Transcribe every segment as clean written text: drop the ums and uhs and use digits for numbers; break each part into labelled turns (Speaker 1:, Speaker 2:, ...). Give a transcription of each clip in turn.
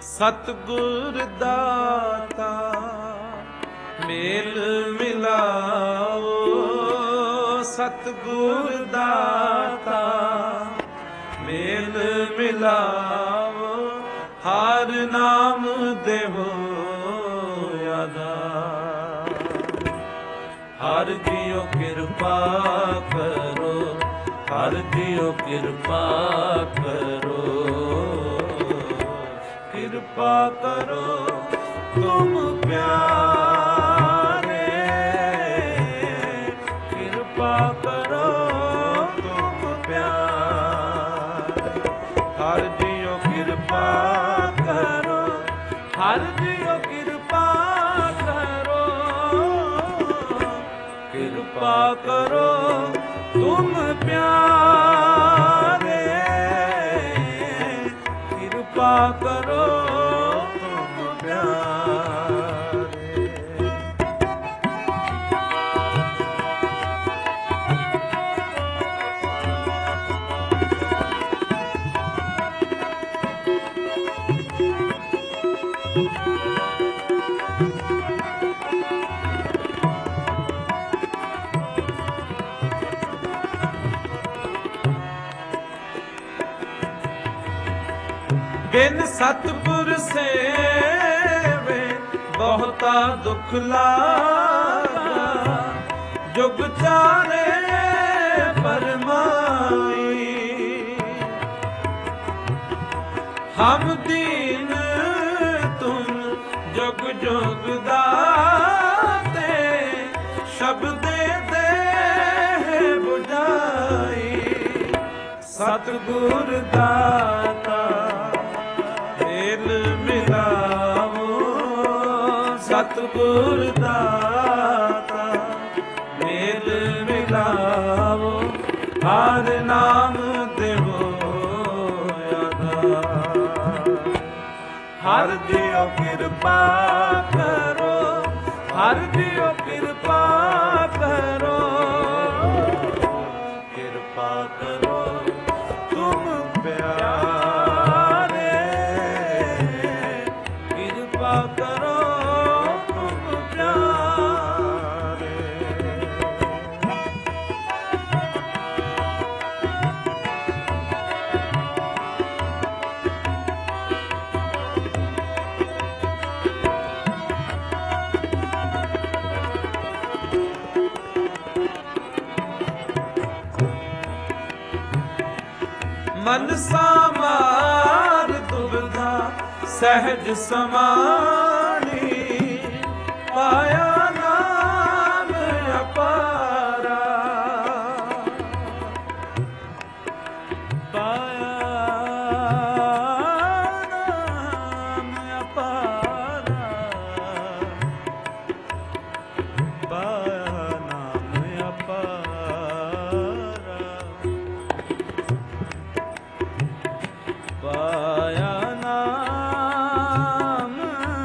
Speaker 1: ਸਤਿਗੁਰ ਦਾਤਾ ਮੇਲ ਮਿਲਾਓ, ਸਤਿਗੁਰ ਦਾਤਾ ਮੇਲ ਮਿਲਾਓ, ਹਰ ਨਾਮ ਦੇਵੋ ਆਧਾਰ। ਹਰ ਜੀਓ ਕਿਰਪਾ ਕਰੋ, ਹਰ ਜੀਓ ਕਿਰਪਾ ਕਰੋ, ਕਿਰਪਾ ਕਰੋ ਤੁਮ ਪਿਆਰੇ, ਕਿਰਪਾ ਕਰੋ ਤੁਮ ਪਿਆਰੇ। ਹਰ ਜੀਓ ਕਿਰਪਾ ਕਰੋ, ਹਰ ਜੀਓ ਕਿਰਪਾ ਕਰੋ, ਕਿਰਪਾ ਕਰੋ ਤੁਮ ਪਿਆਰੇ, ਕਿਰਪਾ ਕਰੋ ਤੁਮ ਪਿਆਰੇ। ਬਿਨ ਸਤਿਗੁਰ ਸੇਵੇ ਬਹੁਤਾ ਦੁਖ ਲਾਗਾ, ਜੁਗ ਚਾਰੇ ਪਰਮਾਈ। ਹਮ ਦੀਨ ਤੁਮ ਜੁਗ ਜੁਗ ਦਾਤੇ, ਸ਼ਬਦੇ ਦੇ ਬੁਝਾਈ। ਸਤਿਗੁਰ ਦਾਤਾ ਮੇਲ ਮਿਲਾਓ, ਸਤਿਗੁਰ ਦਾਤਾ ਮੇਲ ਮਿਲਾਓ, ਹਰ ਨਾਮ ਦੇਵੋ ਆਧਾਰ। ਹਰ ਜੀਓ ਕਿਰਪਾ ਕਰੋ, ਹਰ ਜੀਓ ਕਿਰਪਾ ਕਰੋ, ਕਿਰਪਾ ਕਰੋ ਤੁਮ ਪਿਆਰੇ, ਕਿਰਪਾ ਕਰੋ ਤੁਮ ਪਿਆਰੇ। ਮਨ ਸਾਮਾਰ ਦੁਬਿਧਾ ਸਹਿਜ ਸਮਾਣੀ, ਪਾਇਆ ਨਾਮ ਅਪਾਰਾ, ਪਾਇਆ ਨਾਮ ਅਪਾਰਾ, ਪਾਇਆ ਨਾਮ ਅਪਾਰਾ, ਪਾਇਆ ਨਾਮ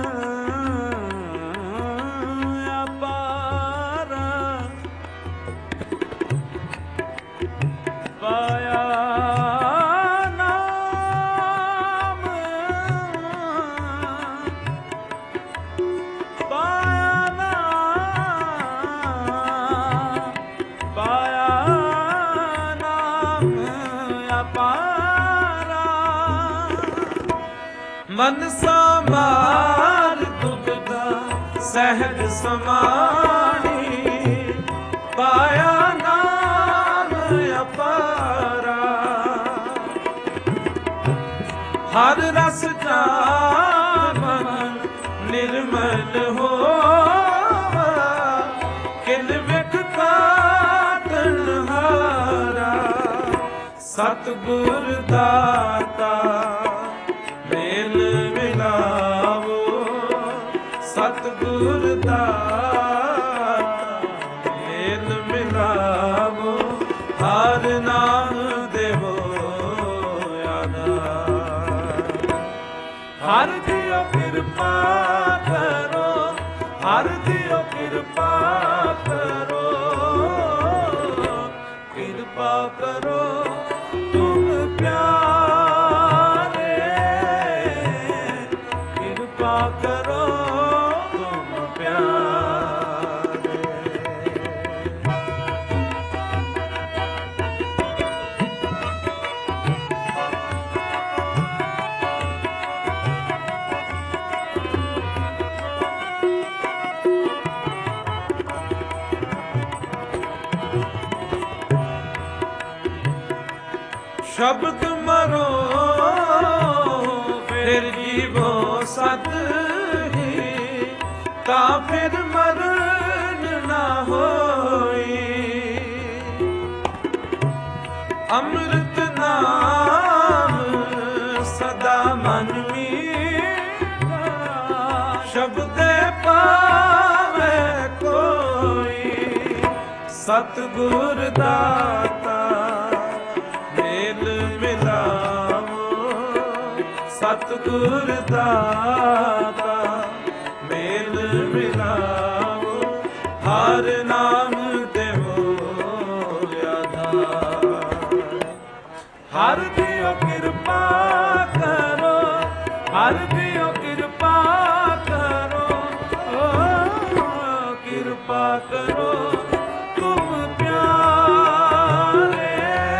Speaker 1: ਅਪਾਰਾ, ਪਾਇਆ ਨਾਮ, ਪਾਇਆ ਨਾਮ, ਪਾਇਆ ਨਾਮ ਅਪਾਰਾ। ਮਨ ਸਾਮਾਰ ਦੁਬਿਧਾ ਸਹਿਜ ਸਮਾਣੀ, ਪਾਇਆ ਨਾਮ ਅਪਾਰਾ। ਹਰ ਰਸ ਜਾਮਨ ਨਿਰਮਲ ਹੋਵਾ, ਕਿਲ ਵਿਖ ਕਾਟਨ ਹਾਰਾ। ਸਤਿਗੁਰ ਦਾਤਾ ਮੇਲ ਮਿਲਾਵੋ, ਸਤਿਗੁਰ ਦਾਤਾ ਮੇਲ ਮਿਲਾਵੋ, ਹਰ ਨਾਮ ਦੇਵੋ ਆਧਾਰ। ਹਰ ਜੀਓ ਕਿਰਪਾ ਕਰੋ, ਹਰ ਜੀਓ ਕਿਰਪਾ ਕਰੋ, ਕਿਰਪਾ ਕਰੋ ਤੁਮ ਪਿਆਰੇ, करो तुम प्यारे। शब्द मरो फिर जीवो सत ही, ता फिर मरण ना होई। अमृत नाम सदा मन मीठा, शब्द पावे कोई। सतगुर दाता सतगुर दाता मेल मिलाओ, हर नाम देवो आधार। हर दियो कृपा करो, हर दियो कृपा करो, कृपा करो तुम प्यारे,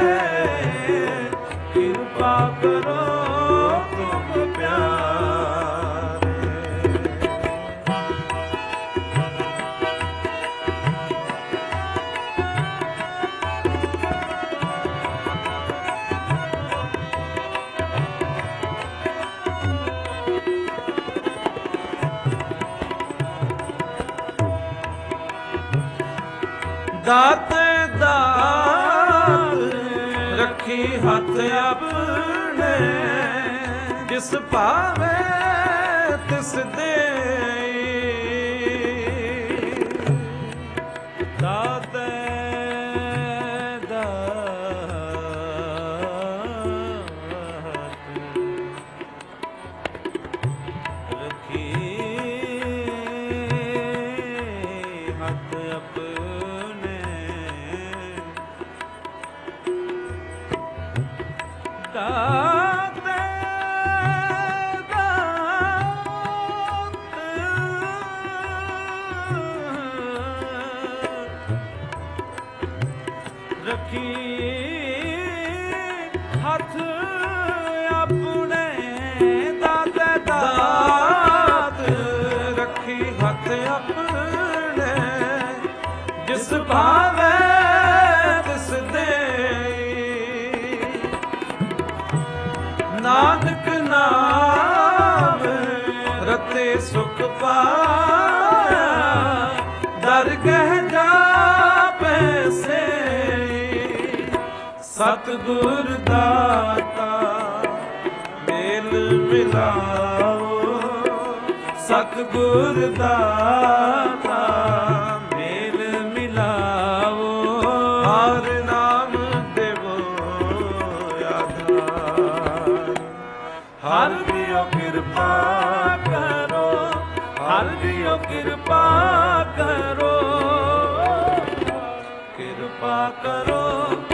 Speaker 1: कृपा करो दाते दात रखी हथ अपने, जिस पावे तिस दे। दाते रखी हथ अपने, दाते रखी हथ अपने, दाते दात रखी हथ अपने, जिस भावे तिस दे। नानक नाम रते सुख पाया, दरगह जापे से। सतगुर दाता मेल मिलाओ, सतगुर दाता मेल मिलाओ, हर नाम देवो आधार। हर दियो कृपा करो, हर दियो कृपा करो, कृपा करो